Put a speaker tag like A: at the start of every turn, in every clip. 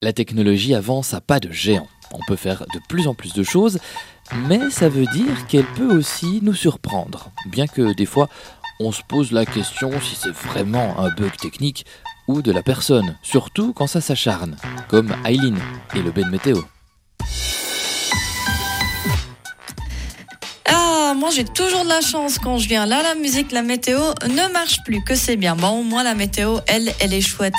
A: La technologie avance à pas de géant. On peut faire de plus en plus de choses, mais ça veut dire qu'elle peut aussi nous surprendre. Bien que des fois, on se pose la question si c'est vraiment un bug technique ou de la personne, surtout quand ça s'acharne, comme Aileen et le Ben Météo.
B: Ah, moi j'ai toujours de la chance quand je viens là, la musique, la météo ne marche plus, que c'est bien. Bon, au moins la météo, elle est chouette.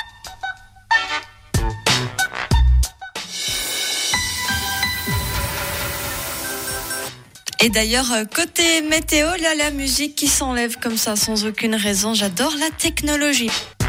B: Et d'ailleurs, côté météo, là, la musique qui s'enlève comme ça sans aucune raison, j'adore la technologie.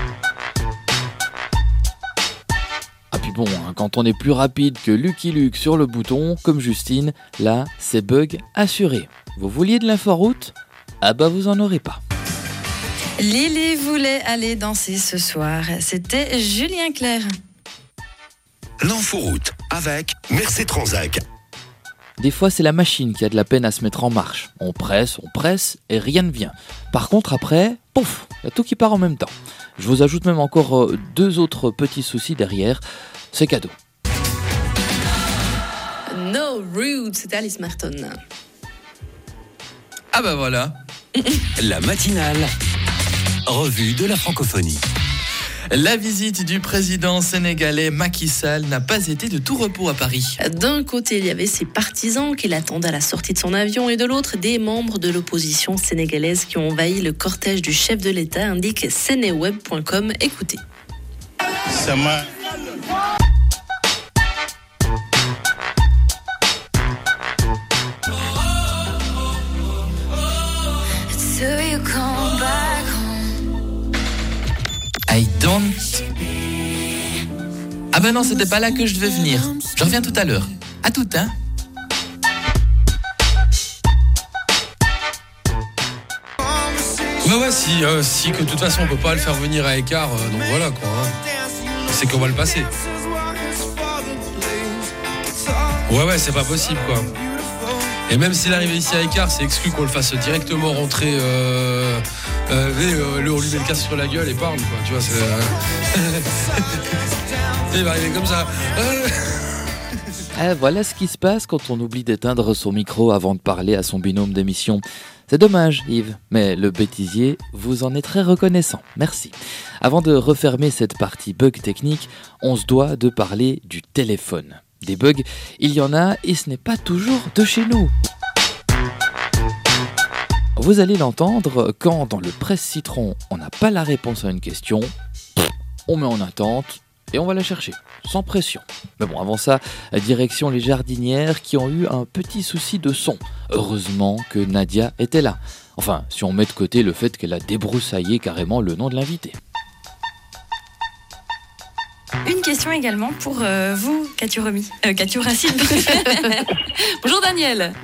A: Ah puis bon, quand on est plus rapide que Lucky Luke sur le bouton, comme Justine, là, c'est bug assuré. Vous vouliez de l'inforoute ? Ah bah vous en aurez pas.
B: Lily voulait aller danser ce soir. C'était Julien Clerc.
C: L'inforoute avec Mercé Transac.
A: Des fois, c'est la machine qui a de la peine à se mettre en marche. On presse et rien ne vient. Par contre, après, pouf, il y a tout qui part en même temps. Je vous ajoute même encore 2 autres petits soucis derrière. C'est cadeau.
D: No Rude, c'était Alice Martin.
E: Ah bah voilà.
C: La matinale, revue de la francophonie.
E: La visite du président sénégalais Macky Sall n'a pas été de tout repos à Paris.
D: D'un côté, il y avait ses partisans qui l'attendaient à la sortie de son avion et de l'autre, des membres de l'opposition sénégalaise qui ont envahi le cortège du chef de l'État, indique Sénéweb.com. Écoutez.
E: I don't... Ah bah non, c'était pas là que je devais venir. Je reviens tout à l'heure. À tout, hein.
F: Ouais, si que de toute façon on peut pas le faire venir à écart, donc voilà quoi. C'est qu'on va le passer. Ouais, c'est pas possible quoi. Et même s'il arrive ici à écart, c'est exclu qu'on le fasse directement rentrer. On lui met le casque sur la gueule et parle quoi. Tu vois, c'est. Il va arriver comme ça.
A: Voilà ce qui se passe quand on oublie d'éteindre son micro avant de parler à son binôme d'émission. C'est dommage, Yves, mais le bêtisier vous en est très reconnaissant. Merci. Avant de refermer cette partie bug technique, on se doit de parler du téléphone. Des bugs, il y en a et ce n'est pas toujours de chez nous. Vous allez l'entendre, quand dans le presse-citron, on n'a pas la réponse à une question, on met en attente et on va la chercher, sans pression. Mais bon, avant ça, direction les jardinières qui ont eu un petit souci de son. Heureusement que Nadia était là. Enfin, si on met de côté le fait qu'elle a débroussaillé carrément le nom de l'invité.
B: Une question également pour vous, Cathy Racine.
D: Bonjour Daniel.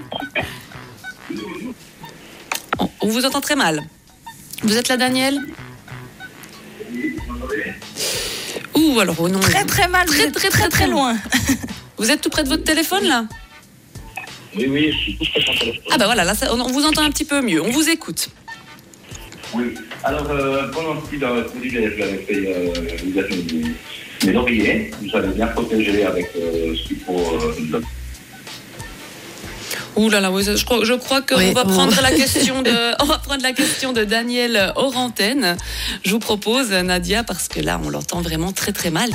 D: On vous entend très mal. Vous êtes là, Daniel ? Ouh, alors non.
B: Très très mal, très loin.
D: Vous êtes tout près de votre téléphone là ?
G: Oui, je suis tout près de mon téléphone.
D: Ah bah voilà, là on vous entend un petit peu mieux. On vous écoute.
G: Oui. Alors, pendant ce temps, je l'avais fait mes oreillers. Vous allez bien protéger avec ce qu'il faut.
D: Ouh là là, je crois qu'on va prendre la question de Daniel hors antenne. Je vous propose Nadia parce que là on l'entend vraiment très très mal.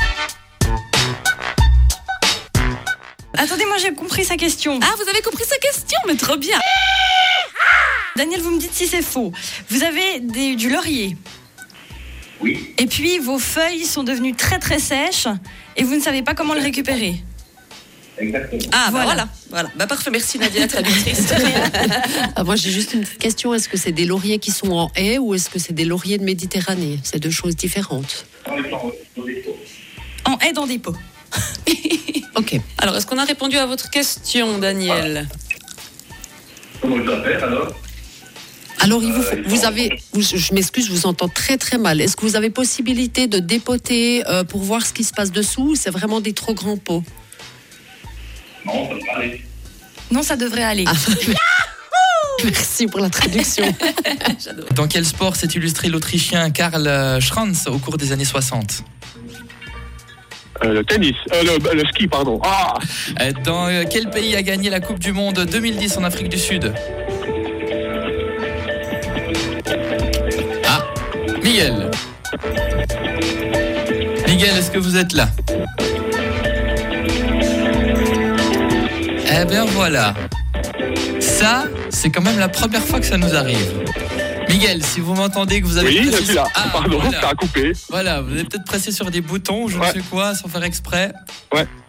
B: Attendez, moi j'ai compris sa question.
D: Ah, vous avez compris sa question, mais trop bien.
B: Daniel, vous me dites si c'est faux. Vous avez du laurier.
G: Oui.
B: Et puis vos feuilles sont devenues très très sèches et vous ne savez pas comment le récupérer.
G: Exactement.
D: Ah voilà. Bah parfait, merci Nadia, traductrice.
H: Moi j'ai juste une petite question, est-ce que c'est des lauriers qui sont en haie ou est-ce que c'est des lauriers de Méditerranée ? C'est 2 choses différentes.
B: En haie dans des pots.
H: Ok.
D: Alors, est-ce qu'on a répondu à votre question, Daniel ?
G: Comment je dois faire alors ?
H: Alors, je m'excuse, je vous entends très très mal. Est-ce que vous avez possibilité de dépoter pour voir ce qui se passe dessous ou c'est vraiment des trop grands pots ?
G: Non, ça devrait aller.
B: Non, ça devrait aller.
H: Merci pour la traduction.
E: Dans quel sport s'est illustré l'Autrichien Karl Schranz au cours des années 60 ?
I: Le tennis, le ski, pardon. Ah.
E: Dans quel pays a gagné la Coupe du Monde 2010 en Afrique du Sud? Ah, Miguel. Miguel, est-ce que vous êtes là? Eh bien voilà. Ça, c'est quand même la première fois que ça nous arrive. Miguel, si vous m'entendez, que vous avez
I: oui, je suis là.
E: Ah,
I: pardon,
E: voilà.
I: ça a coupé.
E: Voilà, vous avez peut-être pressé sur des boutons ou je ne sais quoi sans faire exprès.
I: Ouais.